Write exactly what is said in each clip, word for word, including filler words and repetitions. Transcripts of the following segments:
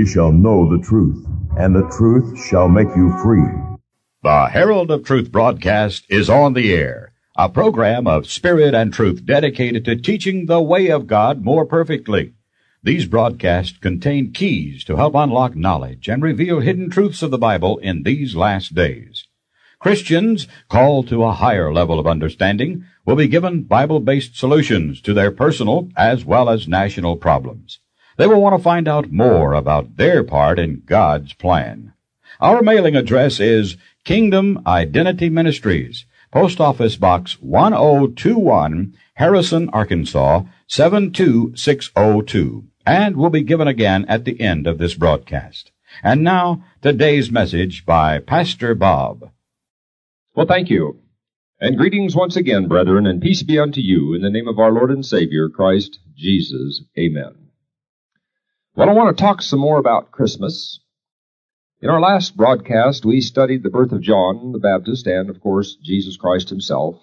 ye shall know the truth, and the truth shall make you free. The Herald of Truth broadcast is on the air, a program of spirit and truth dedicated to teaching the way of God more perfectly. These broadcasts contain keys to help unlock knowledge and reveal hidden truths of the Bible in these last days. Christians called to a higher level of understanding will be given Bible-based solutions to their personal as well as national problems. They will want to find out more about their part in God's plan. Our mailing address is Kingdom Identity Ministries, Post Office Box one oh two one, Harrison, Arkansas, seven two six oh two, and will be given again at the end of this broadcast. And now, today's message by Pastor Bob. Well, thank you. And greetings once again, brethren, and peace be unto you in the name of our Lord and Savior, Christ Jesus. Amen. Well, I want to talk some more about Christmas. In our last broadcast, we studied the birth of John the Baptist and, of course, Jesus Christ himself.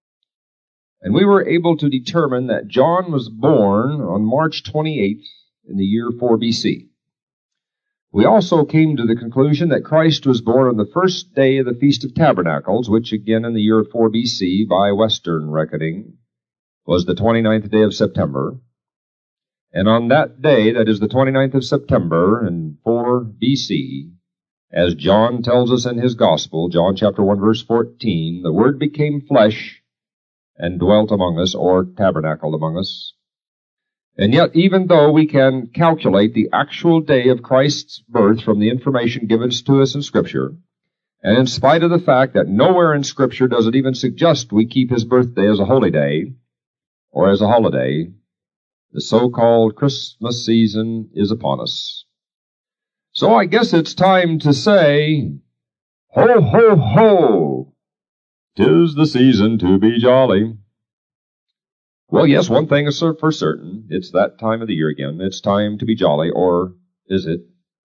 And we were able to determine that John was born on March twenty-eighth in the year four B C. We also came to the conclusion that Christ was born on the first day of the Feast of Tabernacles, which again in the year four B C, by Western reckoning, was the twenty-ninth day of September. And on that day, that is the twenty-ninth of September in four B C, as John tells us in his Gospel, John chapter one verse fourteen, the Word became flesh and dwelt among us, or tabernacled among us. And yet, even though we can calculate the actual day of Christ's birth from the information given to us in Scripture, and in spite of the fact that nowhere in Scripture does it even suggest we keep his birthday as a holy day or as a holiday, the so-called Christmas season is upon us. So I guess it's time to say, ho, ho, ho, 'tis the season to be jolly. Well, yes, one thing is for certain. It's that time of the year again. It's time to be jolly, or is it?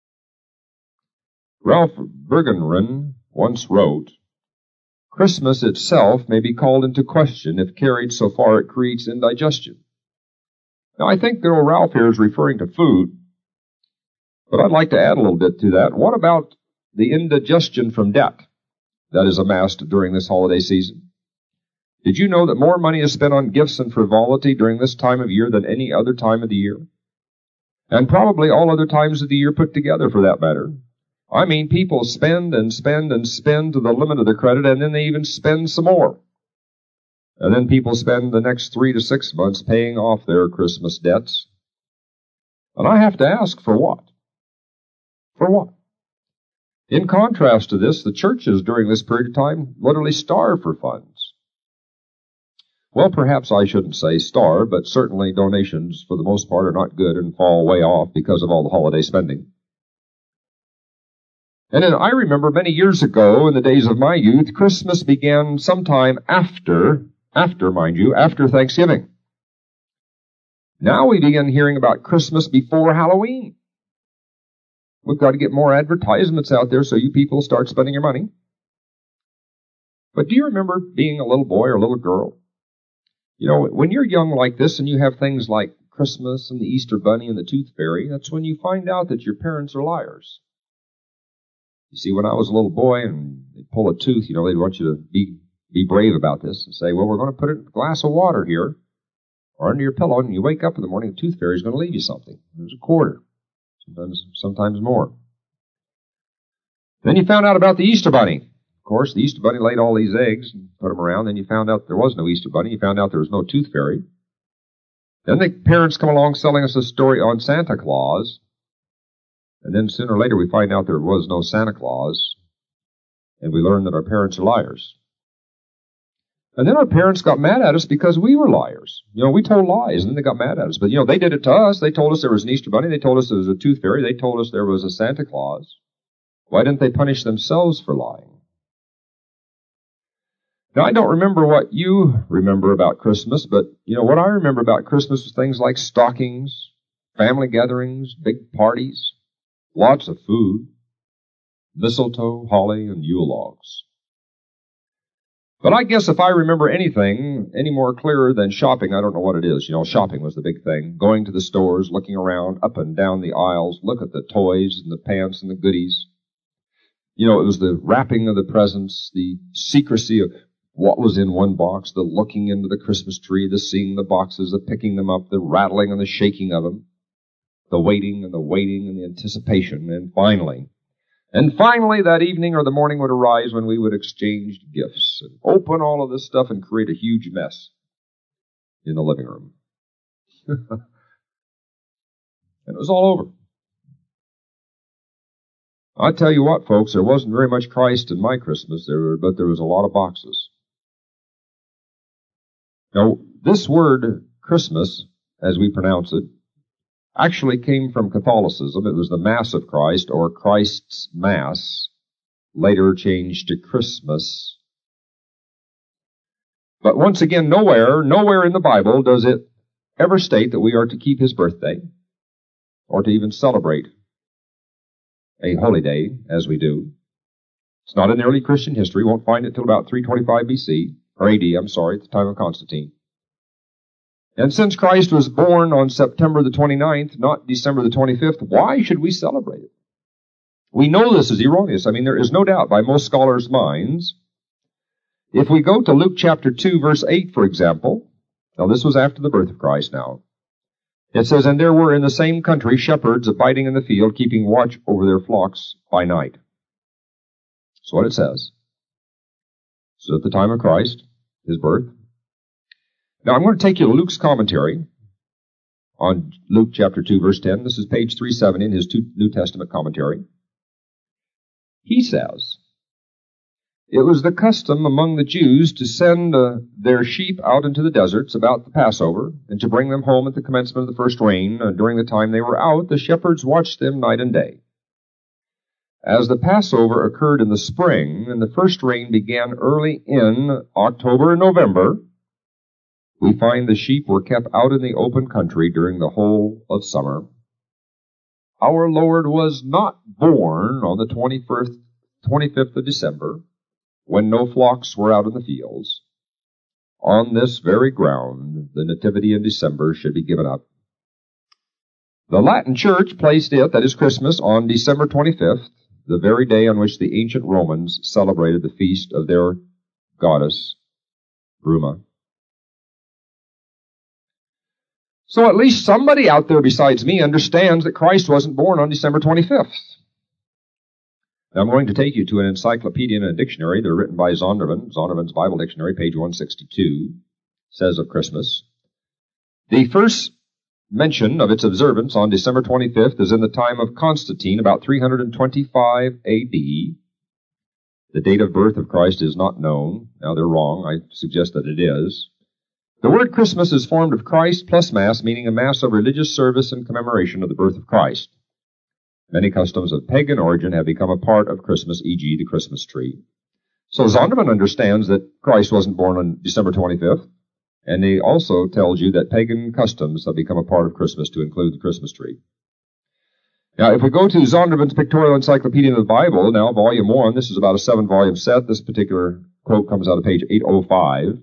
Ralph Bergenren once wrote, Christmas itself may be called into question if carried so far it creates indigestion. Now, I think that old Ralph here is referring to food, but I'd like to add a little bit to that. What about the indigestion from debt that is amassed during this holiday season? Did you know that more money is spent on gifts and frivolity during this time of year than any other time of the year? And probably all other times of the year put together, for that matter. I mean, people spend and spend and spend to the limit of their credit, and then they even spend some more. And then people spend the next three to six months paying off their Christmas debts. And I have to ask, for what? For what? In contrast to this, the churches during this period of time literally starve for funds. Well, perhaps I shouldn't say starve, but certainly donations, for the most part, are not good and fall way off because of all the holiday spending. And then I remember many years ago, in the days of my youth, Christmas began sometime after, after, mind you, after Thanksgiving. Now we begin hearing about Christmas before Halloween. We've got to get more advertisements out there so you people start spending your money. But do you remember being a little boy or a little girl? You know, when you're young like this and you have things like Christmas and the Easter Bunny and the Tooth Fairy, that's when you find out that your parents are liars. You see, when I was a little boy and they'd pull a tooth, you know, they'd want you to be be brave about this and say, well, we're going to put it in a glass of water here or under your pillow, and you wake up in the morning, the Tooth Fairy's going to leave you something. There's a quarter, sometimes, sometimes more. Then you found out about the Easter Bunny. Of course, the Easter Bunny laid all these eggs and put them around. Then you found out there was no Easter Bunny. You found out there was no Tooth Fairy. Then the parents come along selling us a story on Santa Claus. And then sooner or later we find out there was no Santa Claus. And we learn that our parents are liars. And then our parents got mad at us because we were liars. You know, we told lies and then they got mad at us. But, you know, they did it to us. They told us there was an Easter Bunny. They told us there was a Tooth Fairy. They told us there was a Santa Claus. Why didn't they punish themselves for lying? Now, I don't remember what you remember about Christmas, but, you know, what I remember about Christmas was things like stockings, family gatherings, big parties, lots of food, mistletoe, holly, and Yule logs. But I guess if I remember anything any more clearer than shopping, I don't know what it is. You know, shopping was the big thing. Going to the stores, looking around, up and down the aisles, look at the toys and the pants and the goodies. You know, it was the wrapping of the presents, the secrecy of what was in one box, the looking into the Christmas tree, the seeing the boxes, the picking them up, the rattling and the shaking of them, the waiting and the waiting and the anticipation, and finally, and finally that evening or the morning would arise when we would exchange gifts and open all of this stuff and create a huge mess in the living room. And it was all over. I tell you what, folks, there wasn't very much Christ in my Christmas, there were, but there was a lot of boxes. Now, this word Christmas, as we pronounce it, actually came from Catholicism. It was the Mass of Christ, or Christ's Mass, later changed to Christmas. But once again, nowhere, nowhere in the Bible does it ever state that we are to keep his birthday, or to even celebrate a holy day, as we do. It's not in early Christian history. Won't find it till about three twenty-five B C, or A D, I'm sorry, at the time of Constantine. And since Christ was born on September the twenty-ninth, not December the twenty-fifth, why should we celebrate it? We know this is erroneous. I mean, there is no doubt by most scholars' minds. If we go to Luke chapter two, verse eight, for example, now this was after the birth of Christ now, it says, "And there were in the same country shepherds abiding in the field, keeping watch over their flocks by night." That's what it says. So at the time of Christ, his birth. Now I'm going to take you to Luke's commentary on Luke chapter two, verse ten. This is page three seventy in his New Testament commentary. He says, "It was the custom among the Jews to send uh, their sheep out into the deserts about the Passover, and to bring them home at the commencement of the first rain. Uh, during the time they were out, the shepherds watched them night and day. As the Passover occurred in the spring, and the first rain began early in October and November, we find the sheep were kept out in the open country during the whole of summer. Our Lord was not born on the twenty-first, twenty-fifth of December, when no flocks were out in the fields. On this very ground, the Nativity in December should be given up. The Latin Church placed it, that is Christmas, on December twenty-fifth, the very day on which the ancient Romans celebrated the feast of their goddess, Bruma. So at least somebody out there besides me understands that Christ wasn't born on December twenty-fifth. Now I'm going to take you to an encyclopedia and a dictionary. They're written by Zondervan. Zondervan's Bible Dictionary, page one sixty-two, says of Christmas, "The first mention of its observance on December twenty-fifth is in the time of Constantine, about three hundred twenty-five A D. The date of birth of Christ is not known." Now they're wrong. I suggest that it is. The word Christmas is formed of Christ plus Mass, meaning a Mass of religious service and commemoration of the birth of Christ. Many customs of pagan origin have become a part of Christmas, for example the Christmas tree. So Zondervan understands that Christ wasn't born on December twenty-fifth, and he also tells you that pagan customs have become a part of Christmas to include the Christmas tree. Now, if we go to Zondervan's Pictorial Encyclopedia of the Bible, now volume one, this is about a seven-volume set. This particular quote comes out of page eight oh five.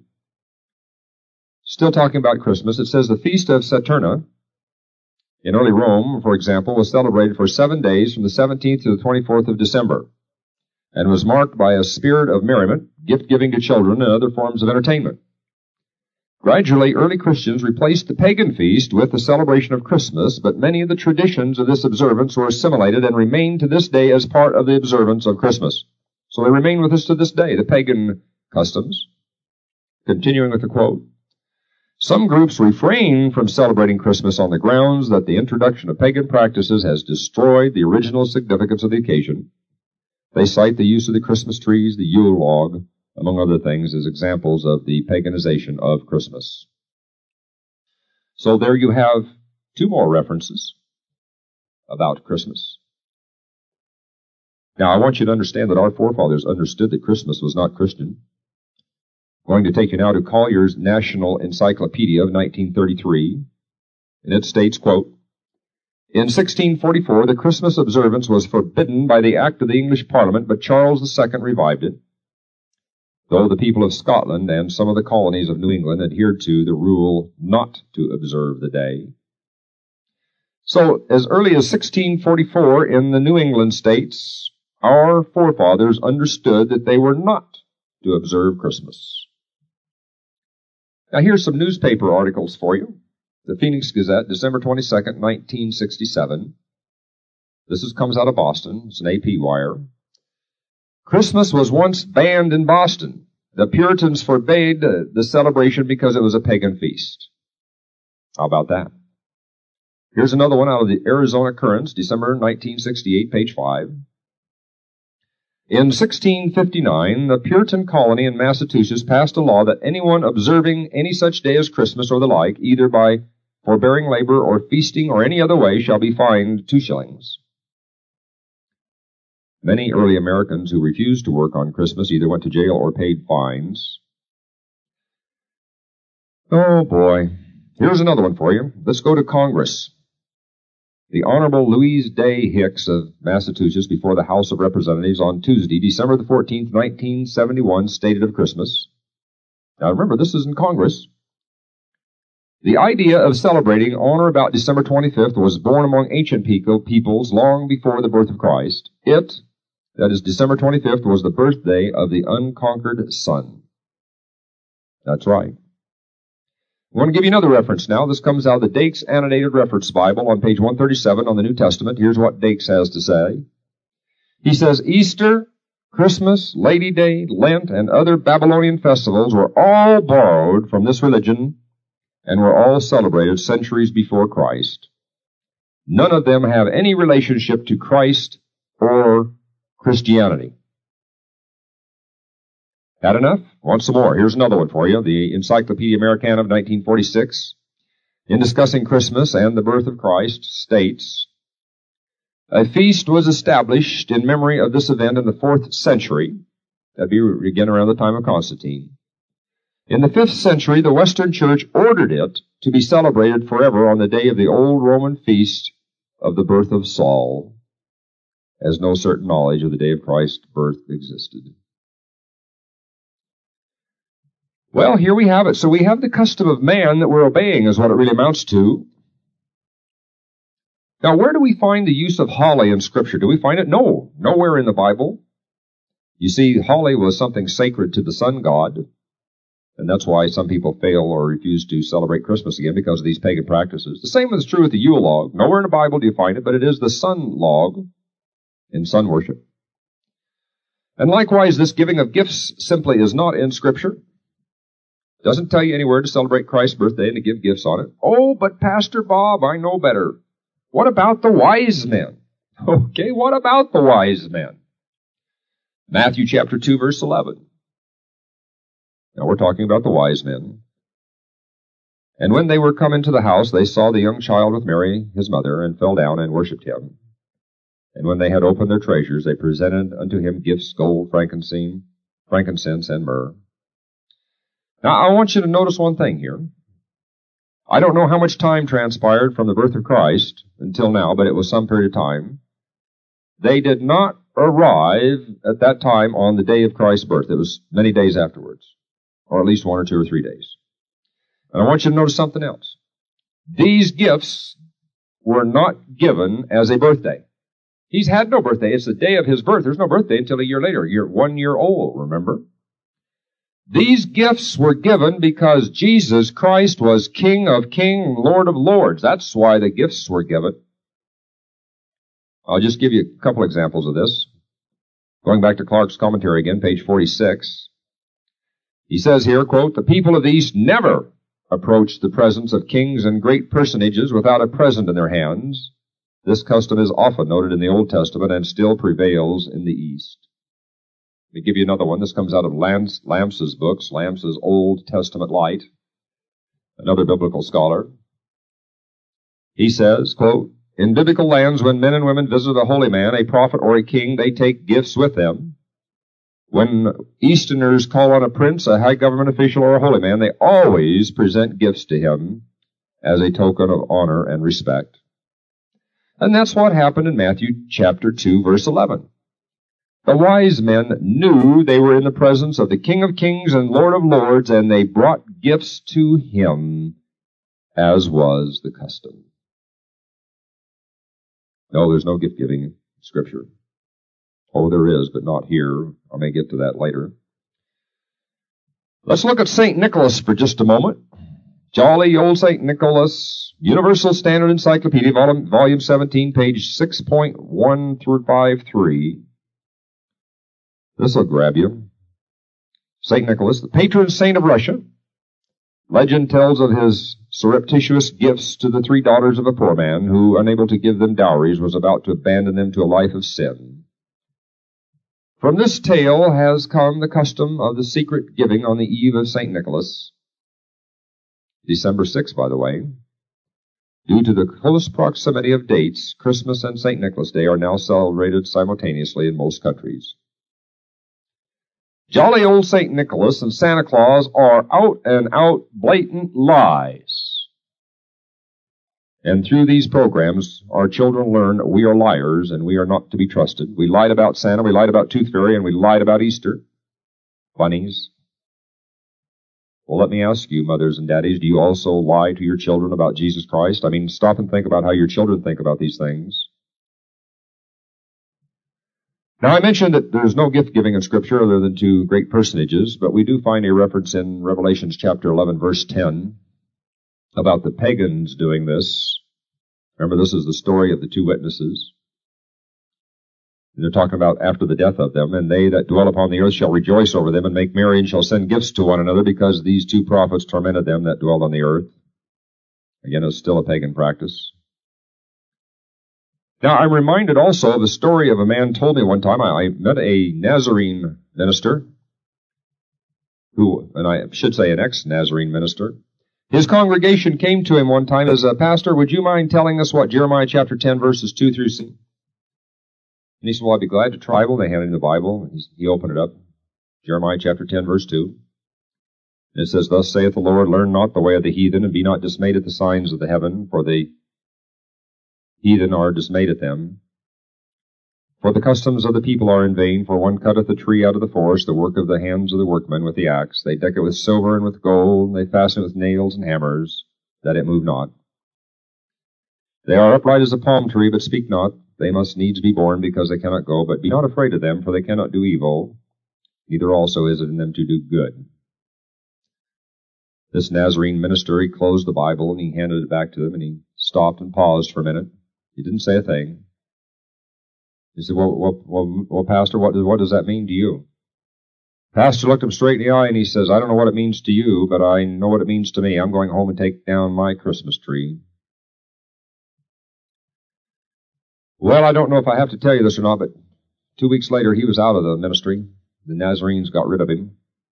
Still talking about Christmas, it says the Feast of Saturna in early Rome, for example, was celebrated for seven days from the seventeenth to the twenty-fourth of December, and was marked by a spirit of merriment, gift-giving to children, and other forms of entertainment. Gradually, early Christians replaced the pagan feast with the celebration of Christmas, but many of the traditions of this observance were assimilated and remain to this day as part of the observance of Christmas. So they remain with us to this day, the pagan customs. Continuing with the quote, "Some groups refrain from celebrating Christmas on the grounds that the introduction of pagan practices has destroyed the original significance of the occasion. They cite the use of the Christmas trees, the Yule log, among other things, as examples of the paganization of Christmas." So there you have two more references about Christmas. Now, I want you to understand that our forefathers understood that Christmas was not Christian. I'm going to take you now to Collier's National Encyclopedia of nineteen thirty-three, and it states, quote, "In sixteen forty-four, the Christmas observance was forbidden by the Act of the English Parliament, but Charles the Second revived it. though the people of Scotland and some of the colonies of New England adhered to the rule not to observe the day. So, as early as sixteen forty-four in the New England states, our forefathers understood that they were not to observe Christmas. Now here's some newspaper articles for you. The Phoenix Gazette, December twenty-second, nineteen sixty-seven. This is, comes out of Boston. It's an A P wire. Christmas was once banned in Boston. The Puritans forbade uh, the celebration because it was a pagan feast. How about that? Here's another one out of the Arizona Currents, December nineteen sixty-eight, page five. In sixteen fifty-nine, the Puritan colony in Massachusetts passed a law that anyone observing any such day as Christmas or the like, either by forbearing labor or feasting or any other way, shall be fined two shillings. Many early Americans who refused to work on Christmas either went to jail or paid fines. Oh boy. Here's another one for you. Let's go to Congress. The Honorable Louise Day Hicks of Massachusetts before the House of Representatives on Tuesday, December the fourteenth, nineteen seventy-one, stated of Christmas. Now remember, this is in Congress. The idea of celebrating on or about December twenty-fifth was born among ancient peoples long before the birth of Christ. It, that is December twenty-fifth, was the birthday of the unconquered sun. That's right. I want to give you another reference now. This comes out of the Dakes Annotated Reference Bible on page one thirty-seven on the New Testament. Here's what Dakes has to say. He says, Easter, Christmas, Lady Day, Lent, and other Babylonian festivals were all borrowed from this religion and were all celebrated centuries before Christ. None of them have any relationship to Christ or Christianity. Had enough? Want some more? Here's another one for you. The Encyclopedia Americana of nineteen forty-six, in discussing Christmas and the birth of Christ, states, a feast was established in memory of this event in the fourth century. That'd be again around the time of Constantine. In the fifth century, the Western Church ordered it to be celebrated forever on the day of the old Roman feast of the birth of Saul, as no certain knowledge of the day of Christ's birth existed. Well, here we have it. So we have the custom of man that we're obeying is what it really amounts to. Now, where do we find the use of holly in Scripture? Do we find it? No, nowhere in the Bible. You see, holly was something sacred to the sun god, and that's why some people fail or refuse to celebrate Christmas again because of these pagan practices. The same is true with the Yule log. Nowhere in the Bible do you find it, but it is the sun log in sun worship. And likewise, this giving of gifts simply is not in Scripture. Doesn't tell you anywhere to celebrate Christ's birthday and to give gifts on it. Oh, but Pastor Bob, I know better. What about the wise men? Okay, what about the wise men? Matthew chapter two, verse eleven. Now we're talking about the wise men. And when they were come into the house, they saw the young child with Mary, his mother, and fell down and worshipped him. And when they had opened their treasures, they presented unto him gifts, gold, frankincense, frankincense, and myrrh. Now, I want you to notice one thing here. I don't know how much time transpired from the birth of Christ until now, but it was some period of time. They did not arrive at that time on the day of Christ's birth. It was many days afterwards, or at least one or two or three days. And I want you to notice something else. These gifts were not given as a birthday. He's had no birthday. It's the day of his birth. There's no birthday until a year later. You're one year old, remember? These gifts were given because Jesus Christ was King of Kings and Lord of Lords. That's why the gifts were given. I'll just give you a couple examples of this. Going back to Clark's commentary again, page forty-six. He says here, quote, the people of the East never approached the presence of kings and great personages without a present in their hands. This custom is often noted in the Old Testament and still prevails in the East. Let me give you another one. This comes out of Lance, Lamsa's books, Lamsa's Old Testament Light, another biblical scholar. He says, quote, in biblical lands, when men and women visit a holy man, a prophet, or a king, they take gifts with them. When Easterners call on a prince, a high government official, or a holy man, they always present gifts to him as a token of honor and respect. And that's what happened in Matthew chapter two, verse eleven. The wise men knew they were in the presence of the King of Kings and Lord of Lords, and they brought gifts to him, as was the custom. No, there's no gift-giving in Scripture. Oh, there is, but not here. I may get to that later. Let's look at Saint Nicholas for just a moment. Jolly old Saint Nicholas, Universal Standard Encyclopedia, volume, volume seventeen, page six point one through five three. This will grab you. Saint Nicholas, the patron saint of Russia. Legend tells of his surreptitious gifts to the three daughters of a poor man who, unable to give them dowries, was about to abandon them to a life of sin. From this tale has come the custom of the secret giving on the eve of Saint Nicholas. December sixth, by the way. Due to the close proximity of dates, Christmas and Saint Nicholas Day are now celebrated simultaneously in most countries. Jolly old Saint Nicholas and Santa Claus are out-and-out blatant lies. And through these programs, our children learn we are liars and we are not to be trusted. We lied about Santa, we lied about Tooth Fairy, and we lied about Easter bunnies. Well, let me ask you, mothers and daddies, do you also lie to your children about Jesus Christ? I mean, stop and think about how your children think about these things. Now, I mentioned that there's no gift-giving in Scripture other than to great personages, but we do find a reference in Revelation chapter eleven, verse ten, about the pagans doing this. Remember, this is the story of the two witnesses. And they're talking about after the death of them, and they that dwell upon the earth shall rejoice over them and make merry and shall send gifts to one another because these two prophets tormented them that dwelled on the earth. Again, it's still a pagan practice. Now, I'm reminded also of the story of a man told me one time. I, I met a Nazarene minister who, and I should say an ex-Nazarene minister. His congregation came to him one time as a pastor, would you mind telling us what Jeremiah chapter ten verses two through six? And he said, well, I'd be glad to try. Well, they handed him the Bible. He, he opened it up. Jeremiah chapter ten verse two. And it says, thus saith the Lord, learn not the way of the heathen, and be not dismayed at the signs of the heaven, for the heathen are dismayed at them. For the customs of the people are in vain, for one cutteth a tree out of the forest, the work of the hands of the workmen with the axe. They deck it with silver and with gold, and they fasten it with nails and hammers, that it move not. They are upright as a palm tree, but speak not. They must needs be born, because they cannot go. But be not afraid of them, for they cannot do evil, neither also is it in them to do good. This Nazarene minister, he closed the Bible, and he handed it back to them, and he stopped and paused for a minute. He didn't say a thing. He said, well, well, well, well Pastor, what does, what does that mean to you? Pastor looked him straight in the eye and he says, I don't know what it means to you, but I know what it means to me. I'm going home and take down my Christmas tree. Well, I don't know if I have to tell you this or not, but two weeks later he was out of the ministry. The Nazarenes got rid of him.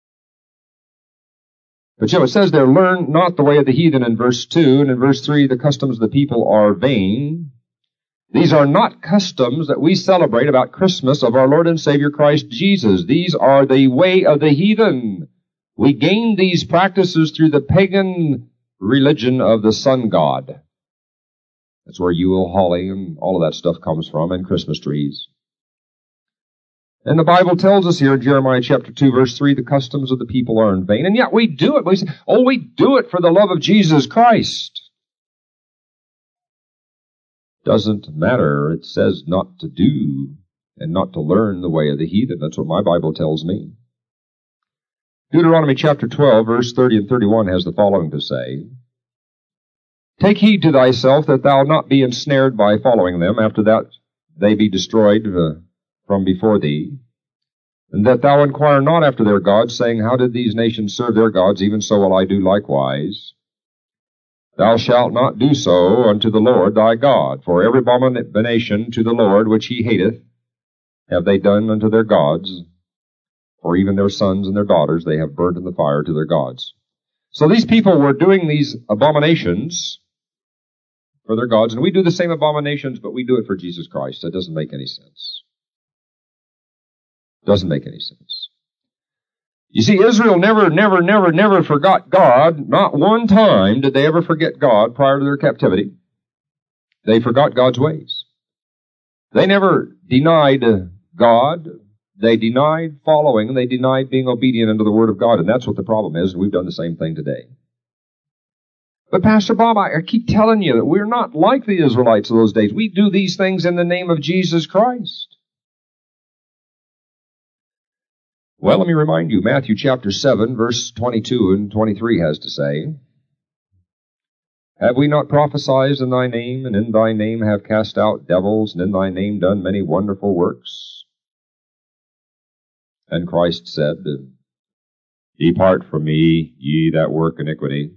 But you know, it says there, learn not the way of the heathen in verse two, and in verse three, the customs of the people are vain. These are not customs that we celebrate about Christmas of our Lord and Savior Christ Jesus. These are the way of the heathen. We gain these practices through the pagan religion of the sun god. That's where Yule, holly, and all of that stuff comes from, and Christmas trees. And the Bible tells us here in Jeremiah chapter two, verse three, the customs of the people are in vain. And yet we do it. We say, oh, we do it for the love of Jesus Christ. Doesn't matter. It says not to do and not to learn the way of the heathen. That's what my Bible tells me. Deuteronomy chapter twelve, verse thirty and thirty-one has the following to say. Take heed to thyself that thou not be ensnared by following them, after that they be destroyed uh, from before thee, and that thou inquire not after their gods, saying, how did these nations serve their gods? Even so will I do likewise. Thou shalt not do so unto the Lord thy God, for every abomination to the Lord which he hateth have they done unto their gods, for even their sons and their daughters they have burnt in the fire to their gods. So these people were doing these abominations for their gods, and we do the same abominations, but we do it for Jesus Christ. That doesn't make any sense. Doesn't make any sense. You see, Israel never, never, never, never forgot God. Not one time did they ever forget God prior to their captivity. They forgot God's ways. They never denied God. They denied following, and they denied being obedient unto the Word of God, and that's what the problem is, and we've done the same thing today. But Pastor Bob, I keep telling you that we're not like the Israelites of those days. We do these things in the name of Jesus Christ. Well, let me remind you, Matthew chapter seven, verse twenty-two and twenty-three has to say, Have we not prophesied in thy name, and in thy name have cast out devils, and in thy name done many wonderful works? And Christ said, Depart from me, ye that work iniquity.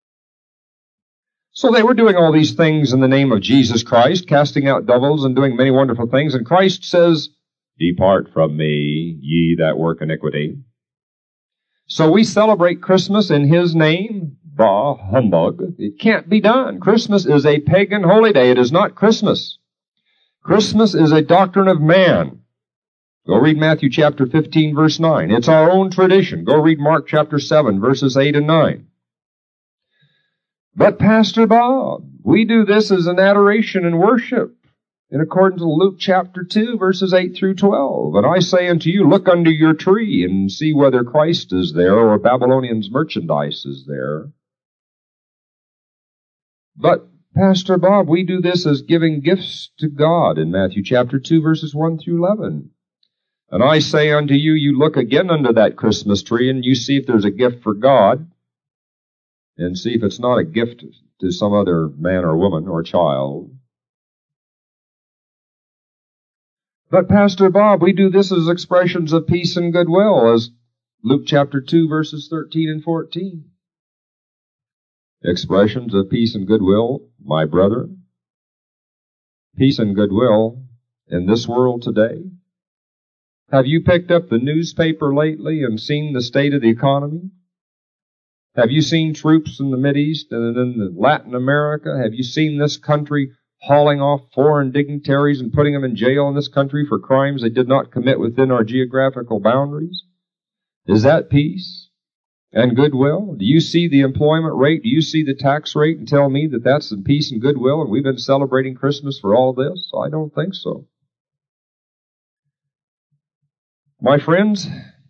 So they were doing all these things in the name of Jesus Christ, casting out devils and doing many wonderful things, and Christ says, Depart from me, ye that work iniquity. So we celebrate Christmas in His name. Bah, humbug. It can't be done. Christmas is a pagan holy day. It is not Christmas. Christmas is a doctrine of man. Go read Matthew chapter fifteen, verse nine. It's our own tradition. Go read Mark chapter seven, verses eight and nine. But Pastor Bob, we do this as an adoration and worship in accordance with Luke chapter two, verses eight through twelve. And I say unto you, look under your tree and see whether Christ is there or Babylonians' merchandise is there. But Pastor Bob, we do this as giving gifts to God in Matthew chapter two, verses one through eleven. And I say unto you, you look again under that Christmas tree and you see if there's a gift for God, and see if it's not a gift to some other man or woman or child. But Pastor Bob, we do this as expressions of peace and goodwill, as Luke chapter two, verses thirteen and fourteen. Expressions of peace and goodwill, my brethren. Peace and goodwill in this world today. Have you picked up the newspaper lately and seen the state of the economy? Have you seen troops in the Mideast and in Latin America? Have you seen this country hauling off foreign dignitaries and putting them in jail in this country for crimes they did not commit within our geographical boundaries? Is that peace and goodwill? Do you see the employment rate? Do you see the tax rate and tell me that that's in peace and goodwill and we've been celebrating Christmas for all this? I don't think so. My friends,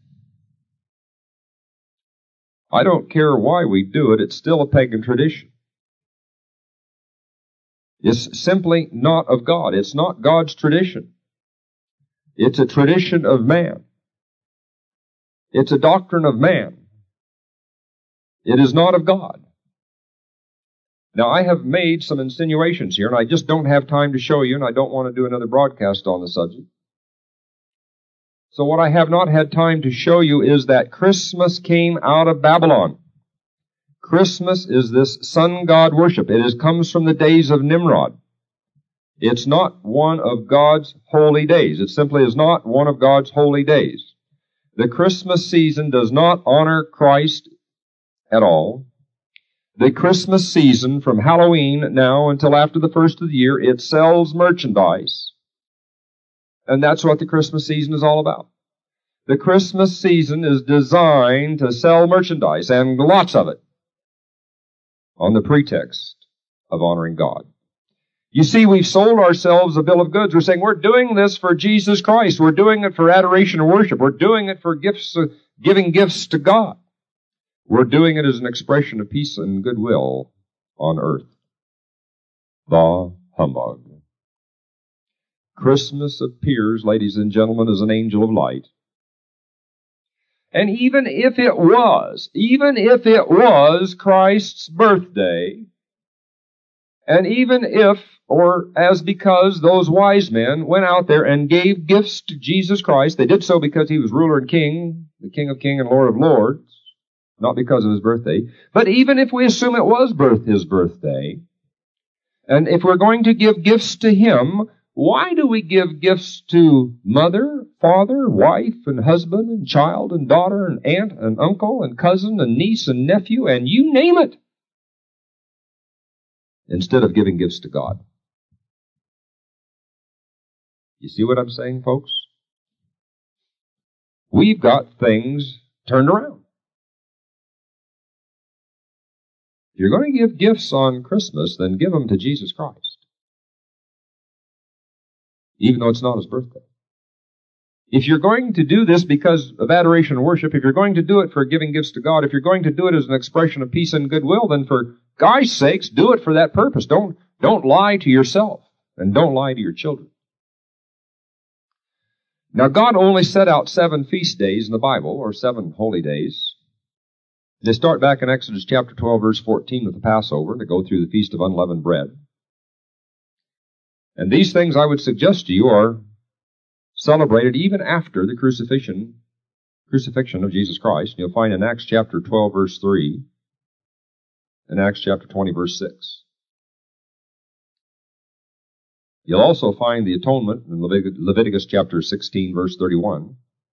I don't care why we do it, it's still a pagan tradition. It's simply not of God. It's not God's tradition. It's a tradition of man. It's a doctrine of man. It is not of God. Now, I have made some insinuations here, and I just don't have time to show you, and I don't want to do another broadcast on the subject. So what I have not had time to show you is that Christmas came out of Babylon. Christmas is this sun god worship. It is, comes from the days of Nimrod. It's not one of God's holy days. It simply is not one of God's holy days. The Christmas season does not honor Christ at all. The Christmas season, from Halloween now until after the first of the year, it sells merchandise. And that's what the Christmas season is all about. The Christmas season is designed to sell merchandise, and lots of it, on the pretext of honoring God. You see, we've sold ourselves a bill of goods. We're saying we're doing this for Jesus Christ. We're doing it for adoration and worship. We're doing it for gifts, uh, giving gifts to God. We're doing it as an expression of peace and goodwill on earth. Bah, humbug. Christmas appears, ladies and gentlemen, as an angel of light. And even if it was, even if it was Christ's birthday, and even if, or as because those wise men went out there and gave gifts to Jesus Christ, they did so because He was ruler and king, the King of kings and Lord of lords, not because of His birthday. But even if we assume it was birth, His birthday, and if we're going to give gifts to Him, why do we give gifts to mother, father, wife, and husband, and child, and daughter, and aunt, and uncle, and cousin, and niece, and nephew, and you name it, instead of giving gifts to God? You see what I'm saying, folks? We've got things turned around. If you're going to give gifts on Christmas, then give them to Jesus Christ. Even though it's not His birthday. if you're going to do this because of adoration and worship, if you're going to do it for giving gifts to God, if you're going to do it as an expression of peace and goodwill, then for God's sakes, do it for that purpose. Don't, don't lie to yourself, and don't lie to your children. Now, God only set out seven feast days in the Bible, or seven holy days. They start back in Exodus chapter twelve, verse fourteen with the Passover, to go through the Feast of Unleavened Bread. And these things I would suggest to you are celebrated even after the crucifixion, crucifixion of Jesus Christ. You'll find in Acts chapter twelve, verse three, and Acts chapter twenty, verse six. You'll also find the atonement in Levit- Leviticus chapter sixteen, verse thirty-one.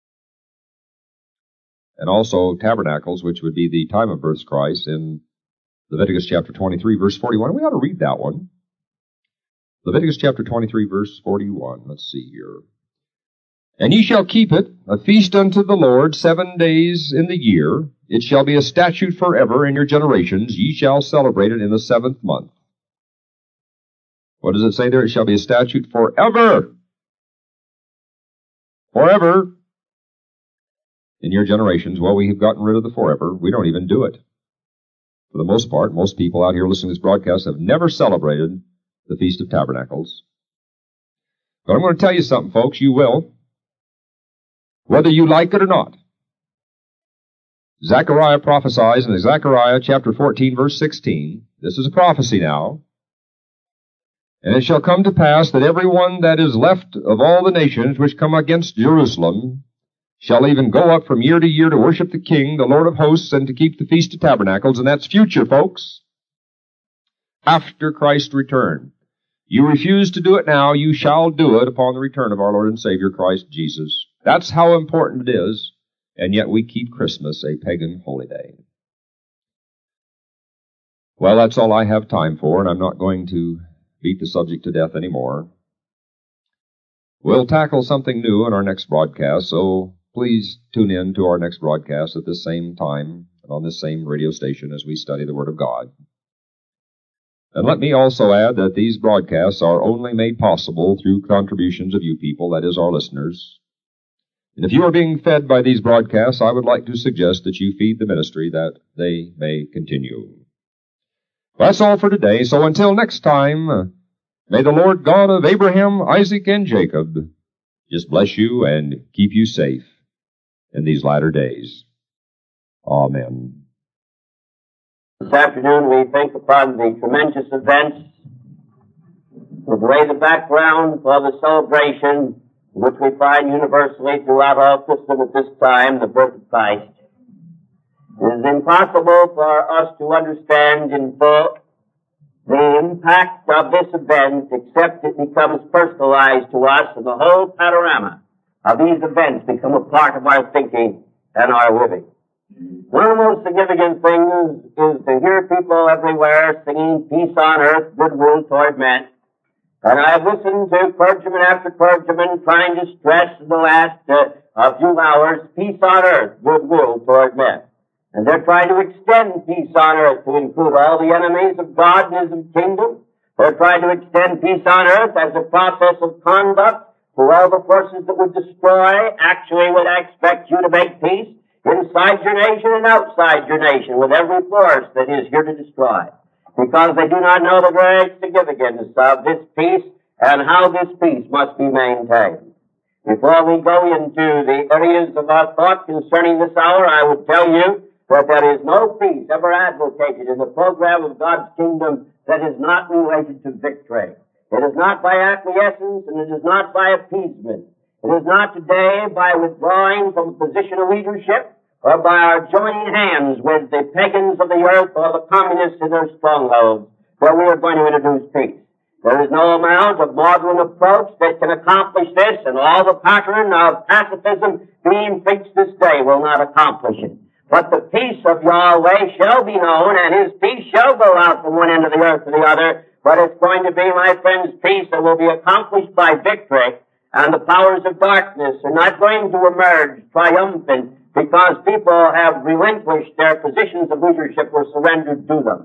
And also tabernacles, which would be the time of birth of Christ, in Leviticus chapter twenty-three, verse forty-one. We ought to read that one. Leviticus chapter twenty-three, verse forty-one. Let's see here. And ye shall keep it a feast unto the Lord seven days in the year. It shall be a statute forever in your generations. Ye shall celebrate it in the seventh month. What does it say there? It shall be a statute forever. Forever. In your generations. Well, we have gotten rid of the forever. We don't even do it. For the most part, most people out here listening to this broadcast have never celebrated the Feast of Tabernacles. But I'm going to tell you something, folks. You will. Whether you like it or not. Zechariah prophesies in Zechariah chapter fourteen, verse sixteen. This is a prophecy now. And it shall come to pass that every one that is left of all the nations which come against Jerusalem shall even go up from year to year to worship the King, the Lord of hosts, and to keep the Feast of Tabernacles. And that's future, folks. After Christ's return. You refuse to do it now, you shall do it upon the return of our Lord and Savior Christ Jesus. That's how important it is, and yet we keep Christmas a pagan holy day. Well, that's all I have time for, and I'm not going to beat the subject to death anymore. We'll tackle something new in our next broadcast, so please tune in to our next broadcast at this same time and on this same radio station as we study the Word of God. And let me also add that these broadcasts are only made possible through contributions of you people, that is, our listeners. And if you are being fed by these broadcasts, I would like to suggest that you feed the ministry that they may continue. That's all for today, so until next time, may the Lord God of Abraham, Isaac, and Jacob just bless you and keep you safe in these latter days. Amen. This afternoon we think upon the tremendous events that lay the background for the celebration which we find universally throughout all Christendom at this time, the birth of Christ. It is impossible for us to understand in full the impact of this event except it becomes personalized to us, and the whole panorama of these events become a part of our thinking and our living. One of the most significant things is to hear people everywhere singing peace on earth, goodwill toward men. And I've listened to clergyman after clergyman trying to stress in the last uh, a few hours, peace on earth, goodwill toward men. And they're trying to extend peace on earth to include all the enemies of God and His kingdom. They're trying to extend peace on earth as a process of conduct to all the forces that would destroy, actually would expect you to make peace inside your nation and outside your nation with every force that is here to destroy. Because they do not know the great significance of this peace and how this peace must be maintained. Before we go into the areas of our thought concerning this hour, I would tell you that there is no peace ever advocated in the program of God's kingdom that is not related to victory. It is not by acquiescence and it is not by appeasement. It is not today by withdrawing from a position of leadership or by our joining hands with the pagans of the earth or the communists in their strongholds that we are going to introduce peace. There is no amount of modern approach that can accomplish this, and all the pattern of pacifism being preached this day will not accomplish it. But the peace of Yahweh shall be known, and His peace shall go out from one end of the earth to the other, but it's going to be, my friends, peace that will be accomplished by victory, and the powers of darkness are not going to emerge triumphant because people have relinquished their positions of leadership or surrendered to them.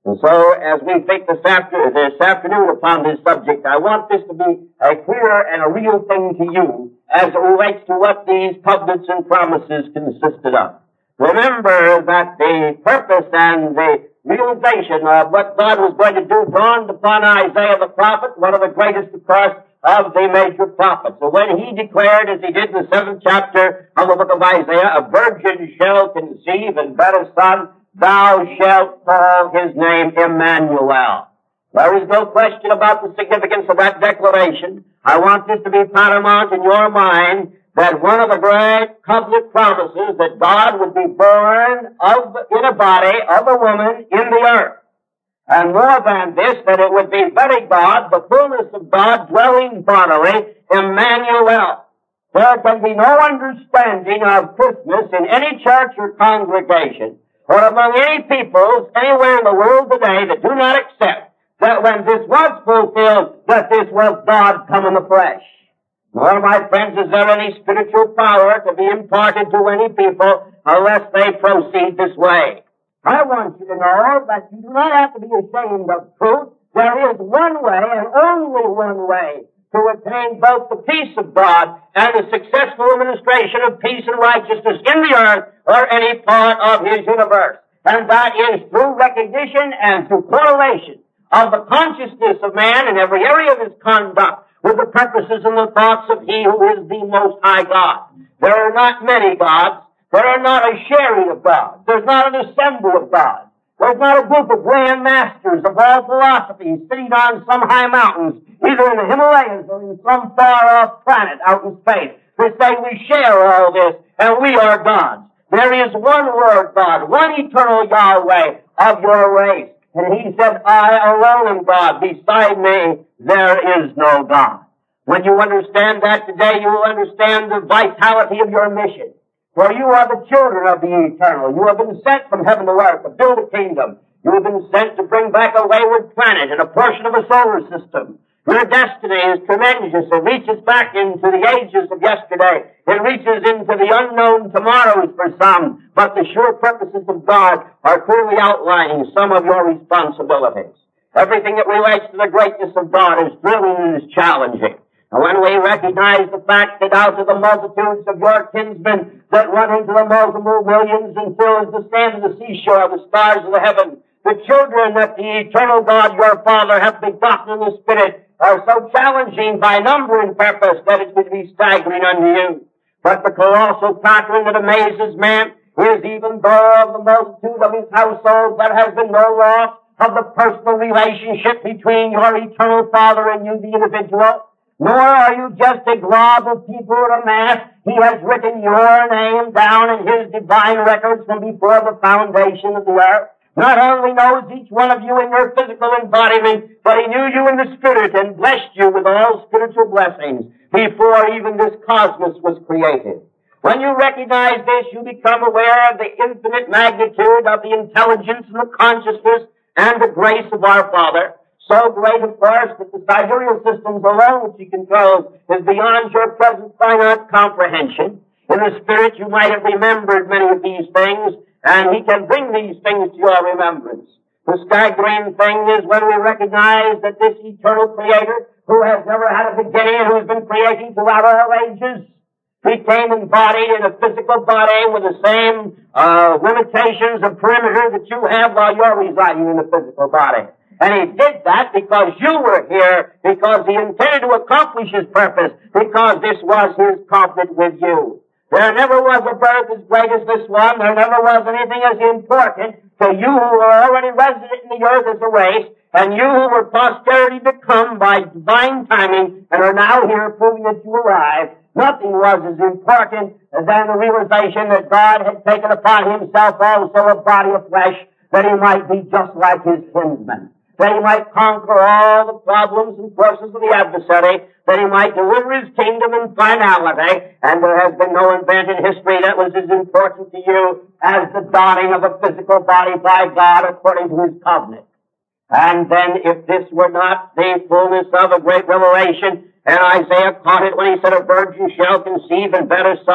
And so, as we think this, after, this afternoon upon this subject, I want this to be a clear and a real thing to you as it relates to what these covenants and promises consisted of. Remember that the purpose and the realization of what God was going to do dawned upon Isaiah the prophet, one of the greatest, of course, of the major prophets. So when he declared, as he did in the seventh chapter of the book of Isaiah, a virgin shall conceive and bear a son, thou shalt call his name Emmanuel. There is no question about the significance of that declaration. I want this to be paramount in your mind, that one of the great covenant promises that God would be born of, in a body of a woman in the earth. And more than this, that it would be very God, the fullness of God dwelling bodily, Emmanuel. There can be no understanding of Christmas in any church or congregation, or among any peoples anywhere in the world today that do not accept that when this was fulfilled, that this was God come in the flesh. Nor, my friends, is there any spiritual power to be imparted to any people unless they proceed this way. I want you to know that you do not have to be ashamed of truth. There is one way and only one way to attain both the peace of God and the successful administration of peace and righteousness in the earth or any part of His universe. And that is through recognition and through correlation of the consciousness of man in every area of his conduct with the purposes and the thoughts of He who is the Most High God. There are not many gods. There are not a sharing of gods. There's not an assembly of gods. There's not a group of grand masters of all philosophies sitting on some high mountains, either in the Himalayas or in some far-off planet out in space, who say we share all this and we are gods. There is one Lord God, one eternal Yahweh of your race. And He said, I alone am God. Beside me, there is no God. When you understand that today, you will understand the vitality of your mission. For you are the children of the eternal. You have been sent from heaven to earth to build a kingdom. You have been sent to bring back a wayward planet and a portion of a solar system. Your destiny is tremendous. It reaches back into the ages of yesterday. It reaches into the unknown tomorrows for some. But the sure purposes of God are clearly outlining some of your responsibilities. Everything that relates to the greatness of God is thrilling and is challenging. And when we recognize the fact that out of the multitudes of your kinsmen that run into the multiple millions and fill as the sand of the seashore, the stars of the heaven, the children that the eternal God your Father hath begotten in the Spirit are so challenging by number and purpose that it would be staggering unto you. But the colossal pattern that amazes man is even though of the multitude of his household there has been no loss of the personal relationship between your eternal Father and you, the individual. Nor are you just a glob of people or a mass. He has written your name down in His divine records from before the foundation of the earth. Not only knows each one of you in your physical embodiment, but He knew you in the Spirit and blessed you with all spiritual blessings before even this cosmos was created. When you recognize this, you become aware of the infinite magnitude of the intelligence and the consciousness and the grace of our Father. So great, of course, that the sidereal systems alone which He controls is beyond your present finite comprehension. In the Spirit, you might have remembered many of these things, and He can bring these things to your remembrance. The staggering thing is when we recognize that this eternal Creator, who has never had a beginning and who has been creating throughout all ages, became embodied in a physical body with the same uh, limitations and perimeter that you have while you're residing in the physical body. And He did that because you were here, because He intended to accomplish His purpose, because this was His covenant with you. There never was a birth as great as this one. There never was anything as important to you who are already resident in the earth as a race, and you who were posterity to come by divine timing and are now here proving that you arrived. Nothing was as important than the realization that God had taken upon Himself also a body of flesh, that He might be just like His kinsman, that He might conquer all the problems and forces of the adversary, that He might deliver His kingdom in finality. And there has been no event in history that was as important to you as the dawning of a physical body by God according to His covenant. And then if this were not the fullness of a great revelation, and Isaiah caught it when he said, a virgin shall conceive and bear a son,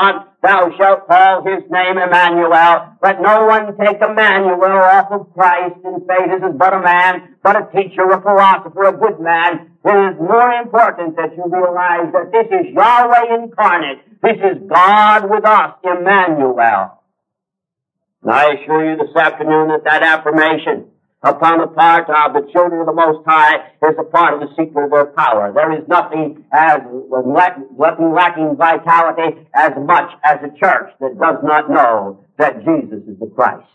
thou shalt call his name Emmanuel. Let no one take Emmanuel off of Christ and say this is but a man, but a teacher, a philosopher, a good man. It is more important that you realize that this is Yahweh incarnate. This is God with us, Emmanuel. And I assure you this afternoon that that affirmation upon the part of the children of the Most High is a part of the secret of their power. There is nothing as nothing lacking vitality as much as a church that does not know that Jesus is the Christ.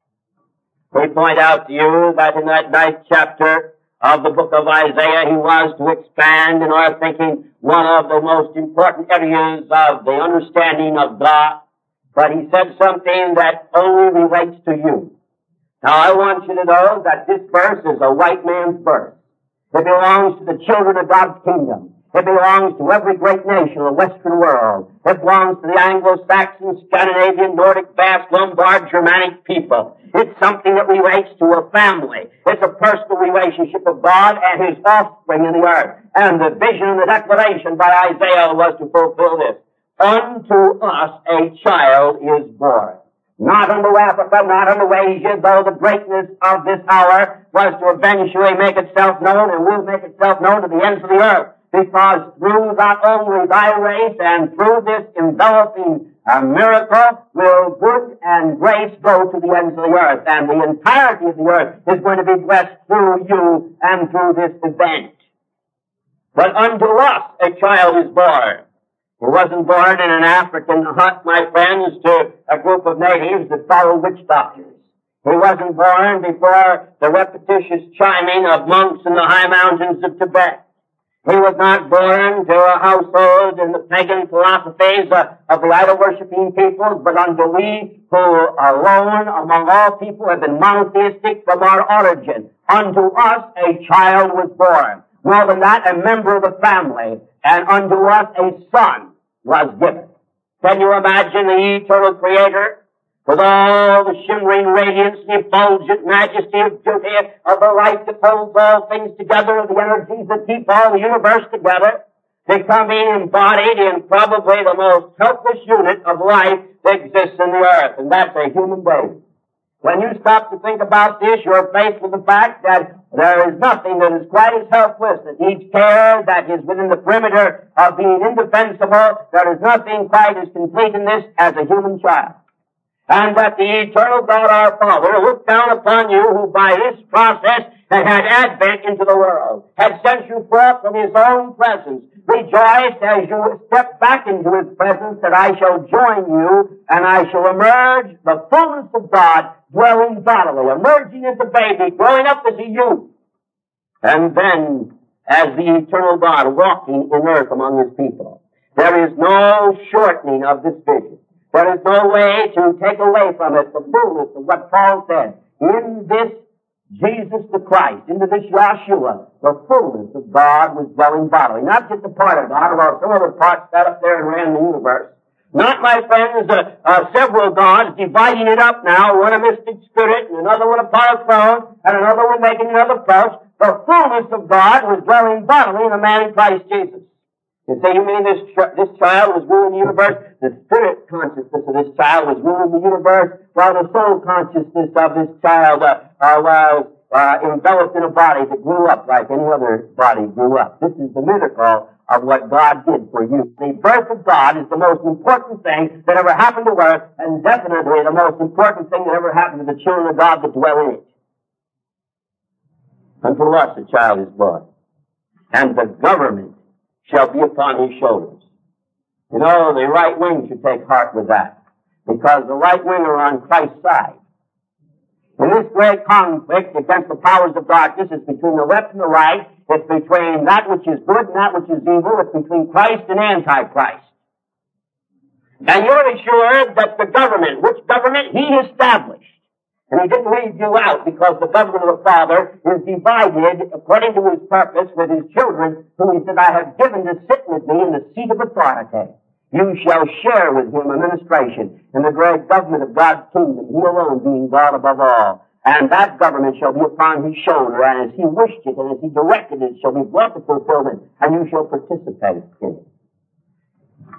We point out to you that in that ninth chapter of the book of Isaiah, he was to expand in our thinking one of the most important areas of the understanding of God. But he said something that only relates to you. Now, I want you to know that this verse is a white man's verse. It belongs to the children of God's kingdom. It belongs to every great nation of the Western world. It belongs to the Anglo-Saxon, Scandinavian, Nordic, Basque, Lombard, Germanic people. It's something that relates to a family. It's a personal relationship of God and his offspring in the earth. And the vision and the declaration by Isaiah was to fulfill this. Unto us a child is born. Not unto Africa, not unto Asia, though the greatness of this hour was to eventually make itself known and will make itself known to the ends of the earth. Because through not only thy race and through this enveloping uh, miracle will good and grace go to the ends of the earth. And the entirety of the earth is going to be blessed through you and through this event. But unto us a child is born. He wasn't born in an African hut, my friends, to a group of natives that follow witch doctors. He wasn't born before the repetitious chiming of monks in the high mountains of Tibet. He was not born to a household in the pagan philosophies uh, of the idol-worshipping peoples, but unto we who alone among all people have been monotheistic from our origin. Unto us a child was born. More than that, a member of the family, and unto us a son was given. Can you imagine the eternal Creator with all the shimmering radiance, the effulgent majesty of beauty, of the light that holds all things together, of the energies that keep all the universe together, becoming embodied in probably the most helpless unit of life that exists in the earth, and that's a human baby. When you stop to think about this, you're faced with the fact that there is nothing that is quite as helpless, that needs care, that is within the perimeter of being indefensible. There is nothing quite as complete in this as a human child. And that the eternal God our Father looked down upon you who by this process had had advent into the world, had sent you forth from his own presence, rejoiced as you step back into his presence that I shall join you and I shall emerge the fullness of God dwelling bodily, emerging as a baby, growing up as a youth, and then as the eternal God walking in earth among his people. There is no shortening of this vision. There is no way to take away from it the fullness of what Paul said. In this Jesus the Christ, into this Yahshua, the fullness of God was dwelling bodily. Not just a part of God, although some other parts sat up there and ran the universe. Not, my friends, uh, uh, several gods dividing it up now, one a mystic spirit and another one upon a throne and another one making another approach. The fullness of God was dwelling bodily in the man in Christ Jesus. You say, you mean this ch- this child was ruling the universe? The spirit consciousness of this child was ruling the universe, while the soul consciousness of this child uh, uh, was uh, enveloped in a body that grew up like any other body grew up. This is the miracle of what God did for you. The birth of God is the most important thing that ever happened to earth, and definitely the most important thing that ever happened to the children of God that dwell in it. Unto us a child is born, and the government shall be upon his shoulders. You know, the right wing should take heart with that, because the right wing are on Christ's side. In this great conflict against the powers of darkness, it's between the left and the right, it's between that which is good and that which is evil, it's between Christ and Antichrist. And you're assured that the government, which government he established, and he didn't leave you out because the government of the Father is divided according to his purpose with his children, whom he said, I have given to sit with me in the seat of authority. You shall share with him administration in the great government of God's kingdom, he alone being God above all. And that government shall be upon his shoulder, and as he wished it and as he directed it, shall be brought to fulfillment, and you shall participate in it.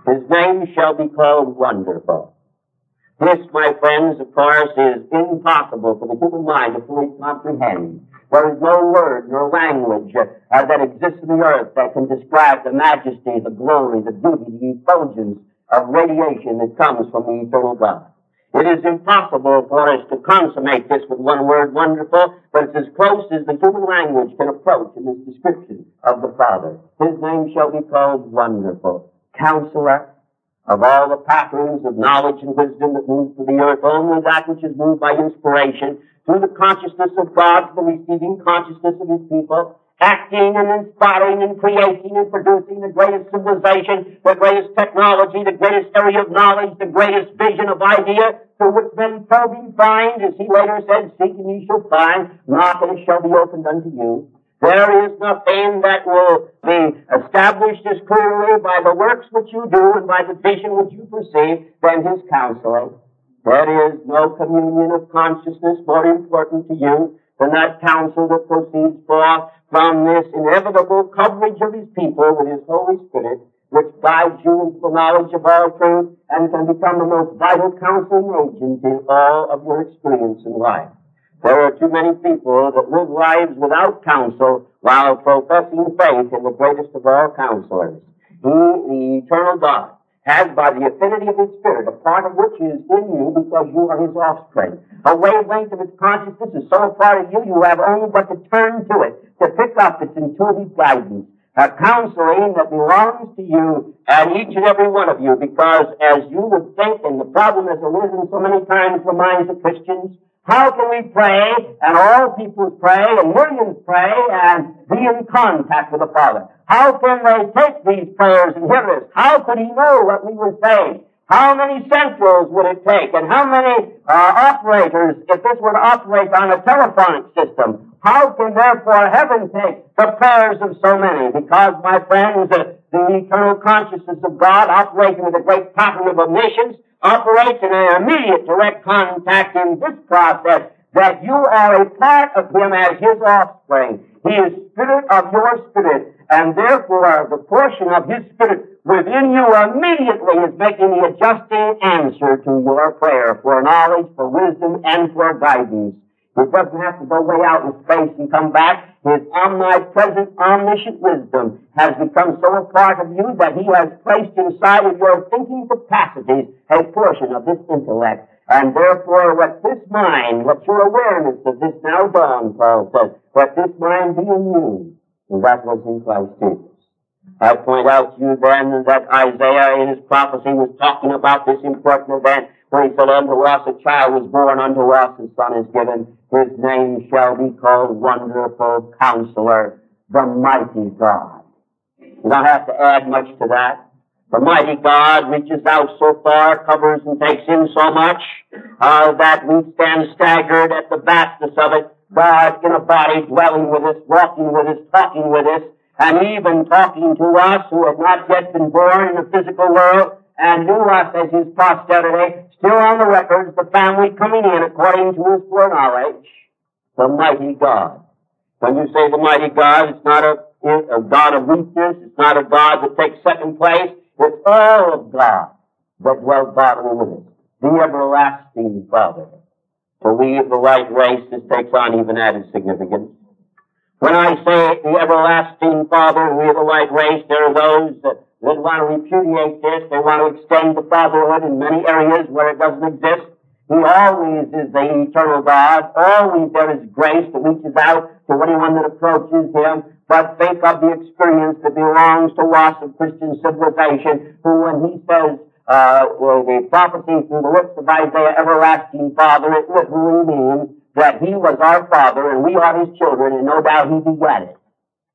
His name shall be called Wonderful. This, my friends, of course, is impossible for the human mind to fully comprehend. There is no word nor language uh, uh, that exists in the earth that can describe the majesty, the glory, the beauty, the effulgence of radiation that comes from the eternal God. It is impossible for us to consummate this with one word, wonderful, but it's as close as the human language can approach in this description of the Father. His name shall be called Wonderful, Counselor. Of all the patterns of knowledge and wisdom that move through the earth, only that which is moved by inspiration through the consciousness of God to the receiving consciousness of His people, acting and inspiring and creating and producing the greatest civilization, the greatest technology, the greatest area of knowledge, the greatest vision of idea, through which men probing find, as He later said, seek and ye shall find, knock and it shall be opened unto you. There is nothing that will be established as clearly by the works which you do and by the vision which you perceive than His counseling. There is no communion of consciousness more important to you than that counsel that proceeds forth from this inevitable coverage of His people with His Holy Spirit, which guides you into the knowledge of all truth and can become the most vital counseling agent in all of your experience in life. There are too many people that live lives without counsel while professing faith in the greatest of all counselors. He, the eternal God, has by the affinity of His Spirit, a part of which is in you because you are His offspring. A wavelength of its consciousness is so a part of you, you have only but to turn to it, to pick up its intuitive guidance. A counseling that belongs to you and each and every one of you, because as you would think, and the problem has arisen so many times in the minds of Christians, how can we pray, and all people pray, and millions pray, and be in contact with the Father? How can they take these prayers and hear us? How could He know what we were saying? How many centrals would it take? And how many uh, operators, if this were to operate on a telephonic system? How can therefore heaven take the prayers of so many? Because, my friends, uh, the eternal consciousness of God operating with a great pattern of omniscience operates in an immediate direct contact in this process that you are a part of Him as His offspring. He is spirit of your spirit, and therefore the portion of His spirit within you immediately is making the adjusting answer to your prayer for knowledge, for wisdom, and for guidance. It doesn't have to go way out in space and come back. His omnipresent, omniscient wisdom has become so a part of you that He has placed inside of your thinking capacities a portion of this intellect. And therefore, let this mind, let your awareness of this now dawn, Paul says, let this mind be in you, and that was in Christ Jesus. I point out to you then that Isaiah in his prophecy was talking about this important event when he said, unto us a child was born, unto us a son is given. His name shall be called Wonderful Counselor, the Mighty God. You don't have to add much to that. The mighty God reaches out so far, covers and takes in so much, uh, that we stand staggered at the vastness of it. God in a body dwelling with us, walking with us, talking with us, and even talking to us who have not yet been born in the physical world, and knew us as His posterity, still on the records, the family coming in according to His foreknowledge. The mighty God. When you say the mighty God, it's not a, a God of weakness, it's not a God that takes second place, it's all of God that dwells bodily with us. The everlasting Father. For we of the light race, this takes on even added significance. When I say the everlasting Father, we of the light race, there are those that, that want to repudiate this. They want to extend the fatherhood in many areas where it doesn't exist. He always is the eternal God. Always there is grace that reaches out to anyone that approaches Him. But think of the experience that belongs to us of Christian civilization, who when He says, uh, the prophecy through the lips of Isaiah, everlasting Father, it literally means that He was our Father and we are His children, and no doubt He begat it.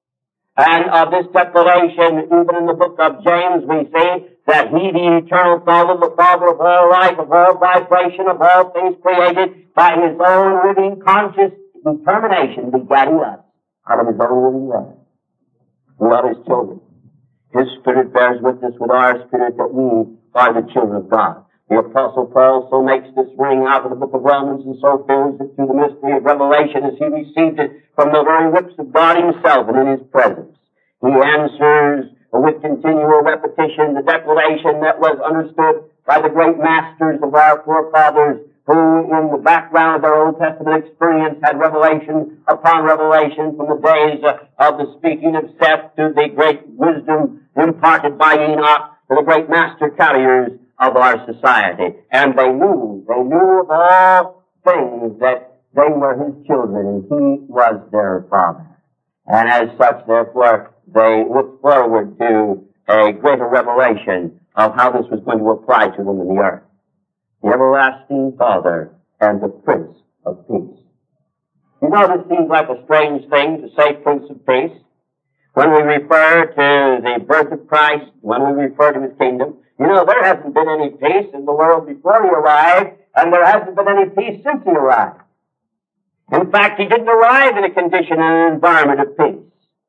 And of this declaration, even in the book of James, we see that He, the eternal Father, the Father of all life, of all vibration, of all things created, by His own living, conscious determination, begatting us out of His own living love. We are His children. His Spirit bears witness with our spirit that we are the children of God. The Apostle Paul so makes this ring out of the book of Romans and so fills it through the mystery of revelation as he received it from the very lips of God Himself and in His presence. He answers with continual repetition, the declaration that was understood by the great masters of our forefathers, who in the background of their Old Testament experience had revelation upon revelation from the days of the speaking of Seth to the great wisdom imparted by Enoch to the great master carriers of our society. And they knew, they knew of all things that they were his children and he was their father. And as such, therefore, they looked forward to a greater revelation of how this was going to apply to them in the earth. The everlasting Father and the Prince of Peace. You know, this seems like a strange thing to say Prince of Peace. When we refer to the birth of Christ, when we refer to his kingdom, you know, there hasn't been any peace in the world before he arrived, and there hasn't been any peace since he arrived. In fact, he didn't arrive in a condition and an environment of peace.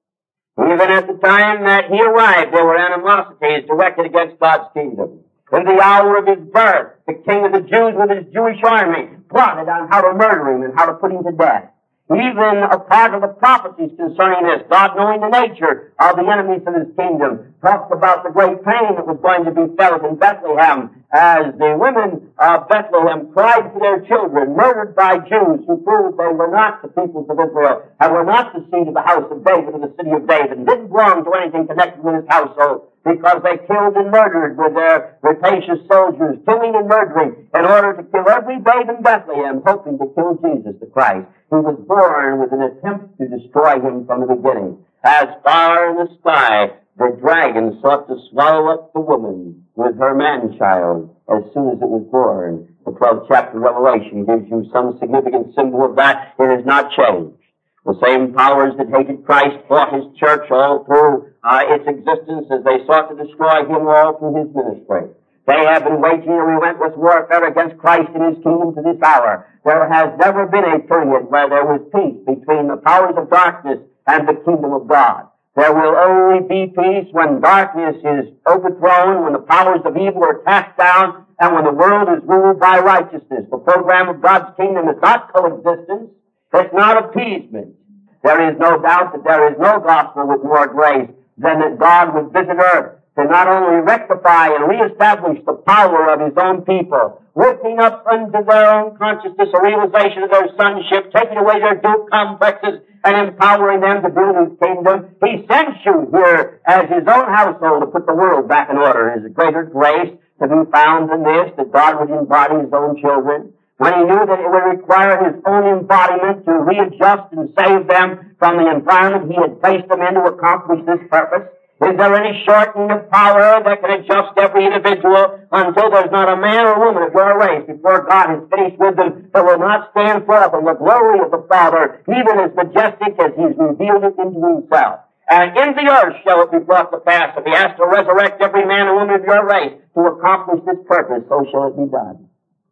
Even at the time that he arrived, there were animosities directed against God's kingdom. In the hour of his birth, the king of the Jews with his Jewish army plotted on how to murder him and how to put him to death. Even a part of the prophecies concerning this, God knowing the nature of the enemies of his kingdom, talked about the great pain that was going to be felt in Bethlehem as the women of Bethlehem cried for their children, murdered by Jews who proved they were not the peoples of Israel and were not the seed of the house of David and the city of David and didn't belong to anything connected with his household, because they killed and murdered with their rapacious soldiers, killing and murdering in order to kill every babe in Bethlehem, hoping to kill Jesus the Christ, who was born with an attempt to destroy him from the beginning. As far in the sky, the dragon sought to swallow up the woman with her man-child as soon as it was born. The twelfth chapter of Revelation gives you some significant symbol of that. It has not changed. The same powers that hated Christ fought his church all through uh, its existence as they sought to destroy him all through his ministry. They have been waging a relentless warfare against Christ and his kingdom to this hour. There has never been a period where there was peace between the powers of darkness and the kingdom of God. There will only be peace when darkness is overthrown, when the powers of evil are cast down, and when the world is ruled by righteousness. The program of God's kingdom is not coexistence. It's not appeasement. There is no doubt that there is no gospel with more grace than that God would visit earth to not only rectify and reestablish the power of his own people, lifting up unto their own consciousness a realization of their sonship, taking away their guilt complexes, and empowering them to build his kingdom. He sends you here as his own household to put the world back in order. It is a greater grace to be found in this, that God would embody his own children, when he knew that it would require his own embodiment to readjust and save them from the environment he had placed them in to accomplish this purpose. Is there any shortening of power that can adjust every individual until there's not a man or woman of your race before God has finished with them that will not stand forth in the glory of the Father, even as majestic as he's revealed it into himself? And in the earth shall it be brought to pass, if he has to resurrect every man and woman of your race to accomplish this purpose, so shall it be done.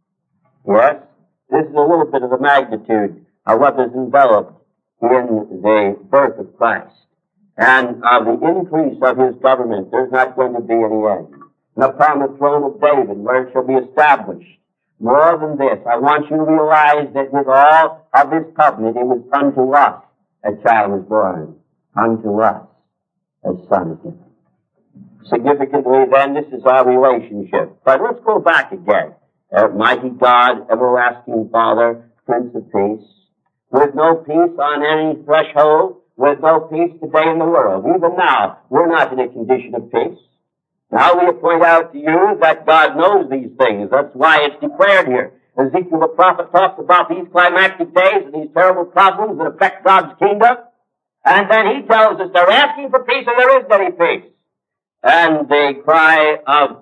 Yes, this is a little bit of the magnitude of what is enveloped in the birth of Christ. And of the increase of his government, there's not going to be any end. And upon the throne of David, where it shall be established. More than this, I want you to realize that with all of this covenant, it was unto us a child was born. Unto us a son is given. Significantly, then, this is our relationship. But let's go back again. Almighty God, everlasting Father, Prince of Peace, with no peace on any threshold, with no peace today in the world. Even now, we're not in a condition of peace. Now we point out to you that God knows these things. That's why it's declared here. Ezekiel the prophet talks about these climactic days and these terrible problems that affect God's kingdom. And then he tells us they're asking for peace and there isn't any peace. And the cry of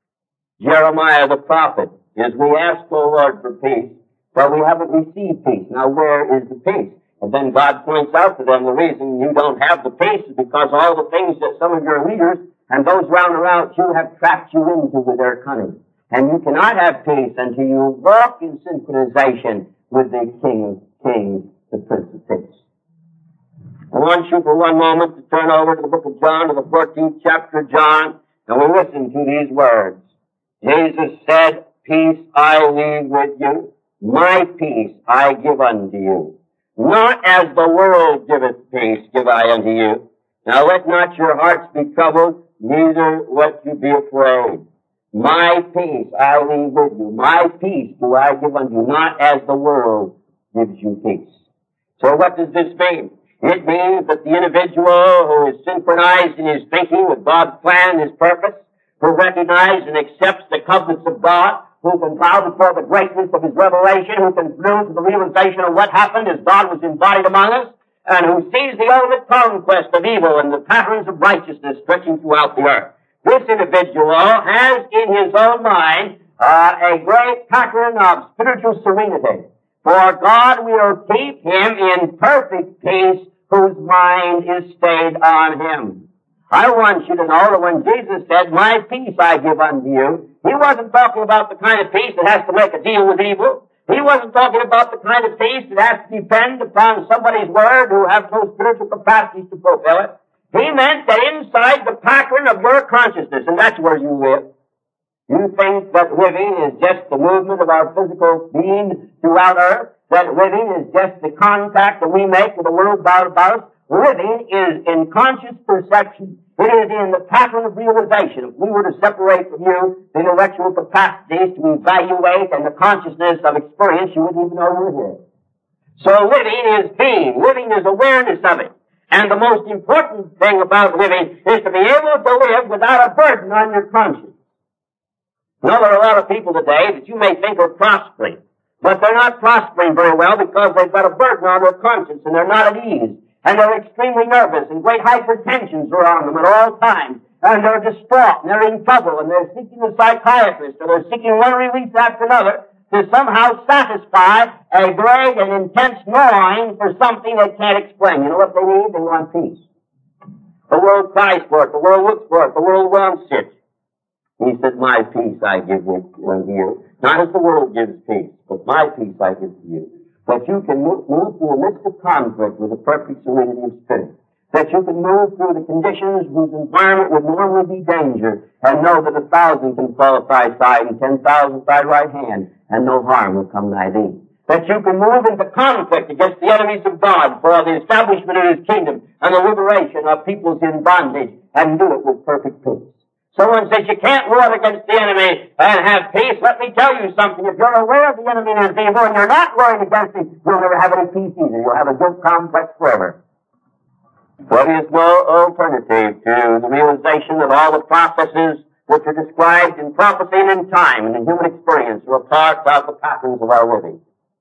Jeremiah the prophet is, we ask, O Lord, for peace, but we haven't received peace. Now where is the peace? And then God points out to them the reason you don't have the peace is because all the things that some of your leaders and those round about you have trapped you into with their cunning. And you cannot have peace until you walk in synchronization with the King of Kings, the Prince of Peace. I want you for one moment to turn over to the book of John, to the fourteenth chapter of John, and we'll listen to these words. Jesus said, peace I leave with you, my peace I give unto you. Not as the world giveth peace, give I unto you. Now let not your hearts be troubled, neither let you be afraid. My peace I leave with you. My peace do I give unto you, not as the world gives you peace. So what does this mean? It means that the individual who is synchronized in his thinking with God's plan and His purpose, who recognizes and accepts the covenants of God, who can bow before the greatness of His revelation, who can move to the realization of what happened as God was embodied among us, and who sees the ultimate conquest of evil and the patterns of righteousness stretching throughout the earth. This individual has in his own mind uh, a great pattern of spiritual serenity. For God will keep him in perfect peace whose mind is stayed on Him. I want you to know that when Jesus said, my peace I give unto you, He wasn't talking about the kind of peace that has to make a deal with evil. He wasn't talking about the kind of peace that has to depend upon somebody's word who has no spiritual capacities to fulfill it. He meant that inside the pattern of your consciousness, and that's where you live, you think that living is just the movement of our physical being throughout earth, that living is just the contact that we make with the world about us. Living is in conscious perception. It is in the pattern of realization. If we were to separate from you the intellectual capacities to evaluate and the consciousness of experience, you wouldn't even know you were here. So living is being. Living is awareness of it. And the most important thing about living is to be able to live without a burden on your conscience. You know, there are a lot of people today that you may think are prospering, but they're not prospering very well because they've got a burden on their conscience and they're not at ease. And they're extremely nervous, and great hypertensions are on them at all times. And they're distraught, and they're in trouble, and they're seeking a psychiatrist, or they're seeking one release after another to somehow satisfy a great and intense gnawing for something they can't explain. You know what they need? They want peace. The world cries for it. The world looks for it. The world wants it. He said, my peace I give unto you. Not as the world gives peace, but my peace I give to you. That you can move, move through the midst of conflict with a perfect serenity of spirit. That you can move through the conditions whose environment would normally be danger and know that a thousand can fall at thy side and ten thousand at thy right hand and no harm will come nigh thee. That you can move into conflict against the enemies of God for the establishment of His kingdom and the liberation of peoples in bondage and do it with perfect peace. Someone says you can't war against the enemy and have peace. Let me tell you something. If you're aware of the enemy and his evil and you're not warring against him, you'll never have any peace either. You'll have a guilt complex forever. There is no alternative to the realization that all the processes which are described in prophecy and in time and in human experience are a part of the patterns of our living.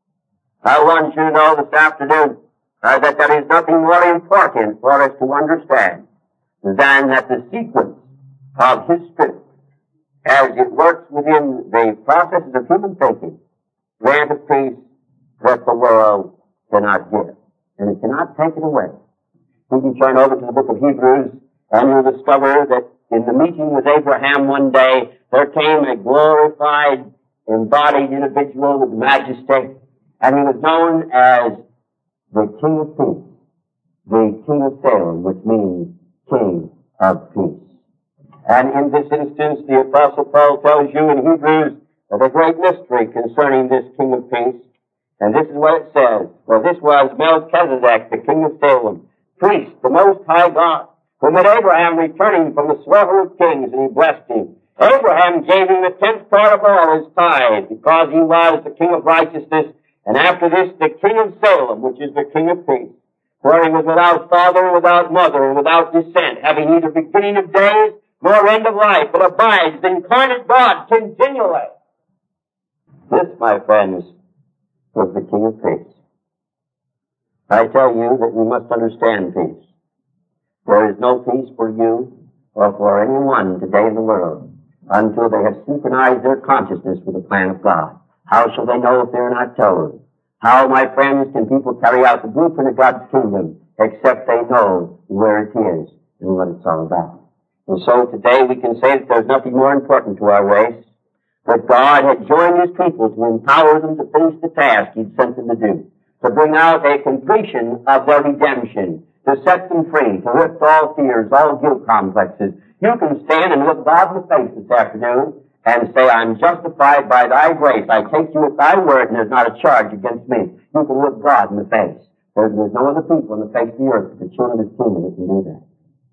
I want you to know this afternoon uh, that there is nothing more important for us to understand than that the sequence of His Spirit, as it works within the processes of human thinking, grant a peace that the world cannot give, and it cannot take it away. We can turn over to the book of Hebrews, and you'll discover that in the meeting with Abraham one day, there came a glorified, embodied individual with majesty, and he was known as the King of Peace, the King of Salem, which means King of Peace. And in this instance, the Apostle Paul tells you in Hebrews of a great mystery concerning this King of Peace. And this is what it says. For this was Melchizedek, the King of Salem, priest, the Most High God, who met Abraham returning from the slaughter of kings, and he blessed him. Abraham gave him the tenth part of all his tithe, because he was the King of righteousness, and after this the King of Salem, which is the King of Peace. For he was without father and without mother and without descent, having neither beginning of days nor end of life, but abides the incarnate God continually. This, my friends, was the King of Peace. I tell you that we must understand peace. There is no peace for you or for anyone today in the world until they have synchronized their consciousness with the plan of God. How shall they know if they are not told? How, my friends, can people carry out the blueprint of God's kingdom except they know where it is and what it's all about? And so today we can say that there's nothing more important to our race, that God had joined His people to empower them to finish the task He'd sent them to do, to bring out a completion of their redemption, to set them free, to lift all fears, all guilt complexes. You can stand and look God in the face this afternoon and say, I'm justified by Thy grace. I take you at Thy word, and there's not a charge against me. You can look God in the face. There's, there's no other people on the face of the earth but the children of His kingdom that can do that.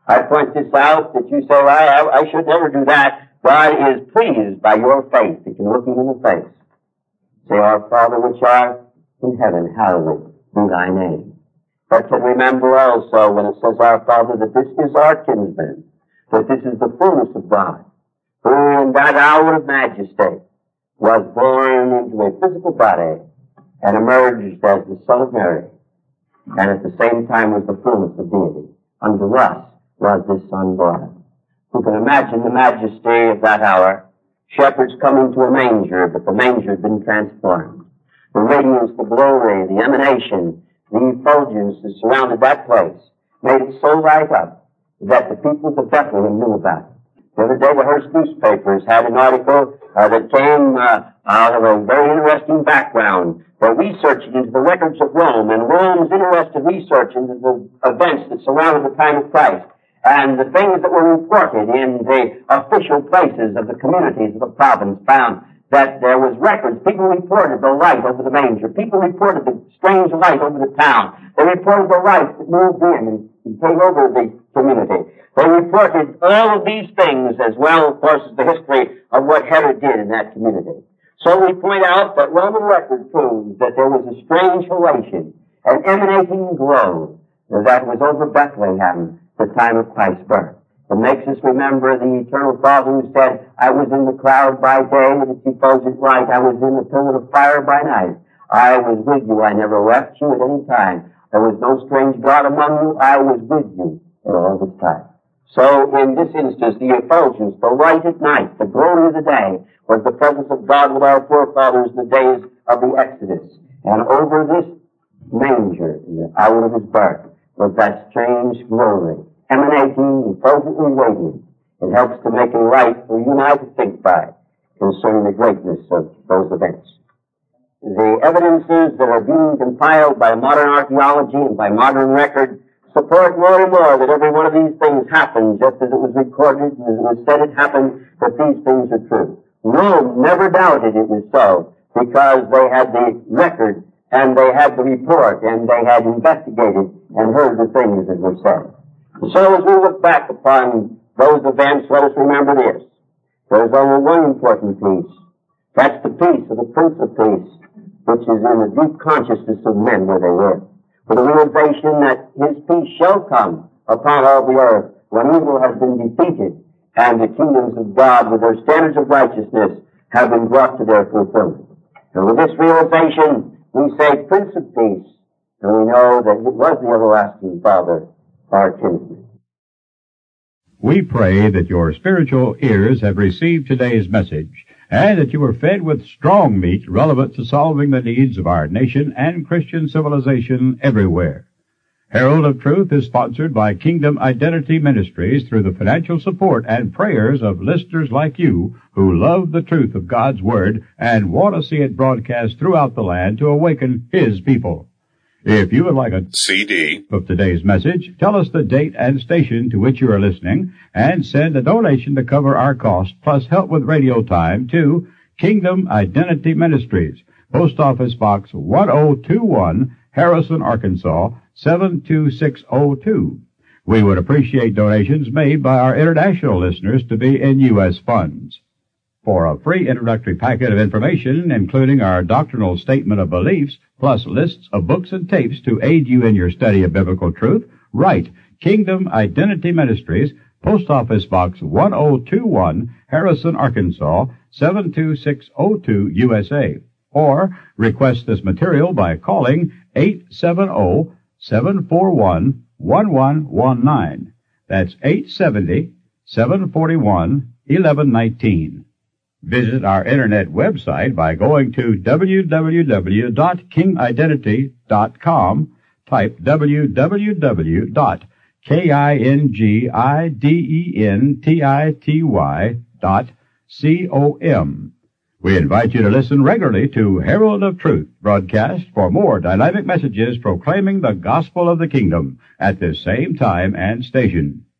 I point this out that you say, well, I, I should never do that. God is pleased by your faith. You can look him in the face. Say, Our Father which art in heaven, hallowed be thy name. But to remember also when it says, Our Father, that this is our kinsman, that this is the fullness of God, who in that hour of majesty was born into a physical body and emerged as the Son of Mary, and at the same time was the fullness of deity. Unto us was this Son born. Who can imagine the majesty of that hour? Shepherds coming to a manger, but the manger had been transformed. The radiance, the glory, the emanation, the effulgence that surrounded that place made it so light up that the people of Bethlehem knew about it. The other day, the Hearst newspapers had an article uh, that came uh, out of a very interesting background. They're researching into the records of Rome, and Rome's interested research into the events that surrounded the time of Christ, and the things that were reported in the official places of the communities of the province found that there was records. People reported the light over the manger. People reported the strange light over the town. They reported the light that moved in and came over the community. They reported all of these things, as well, of course, as the history of what Herod did in that community. So we point out that Roman record proves that there was a strange halation, an emanating glow that was over Bethlehem at the time of Christ's birth. It makes us remember the eternal Father who said, I was in the cloud by day, and its effulgent light. I was in the pillar of fire by night. I was with you. I never left you at any time. There was no strange God among you. I was with you at all this time. So in this instance, the effulgence, the light at night, the glory of the day, was the presence of God with our forefathers in the days of the Exodus. And over this manger, in the hour of his birth, was that strange glory, emanating, effulgently radiant. It helps to make a light for you and I to think by concerning the greatness of those events. The evidences that are being compiled by modern archaeology and by modern record support more and more that every one of these things happened just as it was recorded and as it was said it happened, that these things are true. Rome never doubted it was so because they had the record and they had the report and they had investigated and heard the things that were said. So as we look back upon those events, let us remember this. There's only one important peace. That's the peace of the Prince of Peace, which is in the deep consciousness of men where they live. For the realization that his peace shall come upon all the earth when evil has been defeated and the kingdoms of God with their standards of righteousness have been brought to their fulfillment. And with this realization, we say Prince of Peace, and we know that it was the everlasting Father, our kinsman. We pray that your spiritual ears have received today's message and that you were fed with strong meat relevant to solving the needs of our nation and Christian civilization everywhere. Herald of Truth is sponsored by Kingdom Identity Ministries through the financial support and prayers of listeners like you who love the truth of God's Word and want to see it broadcast throughout the land to awaken His people. If you would like a C D of today's message, tell us the date and station to which you are listening, and send a donation to cover our cost, plus help with radio time, to Kingdom Identity Ministries, Post Office Box one oh two one, Harrison, Arkansas, seven two six oh two. We would appreciate donations made by our international listeners to be in U S funds. For a free introductory packet of information, including our doctrinal statement of beliefs, plus lists of books and tapes to aid you in your study of biblical truth, write Kingdom Identity Ministries, Post Office Box one oh two one, Harrison, Arkansas, seven two six oh two, U S A. Or request this material by calling eight seven zero, seven four one, one one one nine. That's eight seven zero, seven four one, one one one nine. Visit our internet website by going to w w w dot king identity dot com. Type w w w dot king identity dot com. We invite you to listen regularly to Herald of Truth broadcast for more dynamic messages proclaiming the gospel of the kingdom at this same time and station.